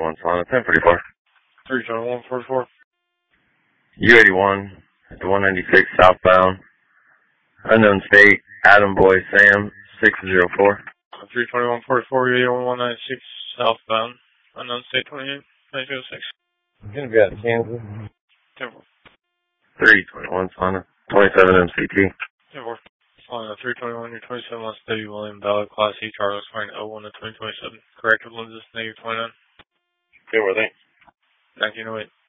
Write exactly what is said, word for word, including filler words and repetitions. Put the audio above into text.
one, Solana ten forty-four. three twenty-one forty-four. U eighty-one, at the one ninety-six southbound. Unknown state, Adam Boy Sam, six oh four. three twenty-one forty-four, U eighty-one, one ninety-six southbound. Unknown state, twenty-eight, ninety oh six. I'm going to be out of Kansas. ten four. three twenty-one, Solana, twenty-seven M C T. ten four. Solana, three twenty-one, you're twenty-seven months, W. William, valid Class E, Charles, fine, oh one to twenty twenty-seven. Corrective lenses, negative twenty-nine. Okay, well, thanks. nineteen oh eight.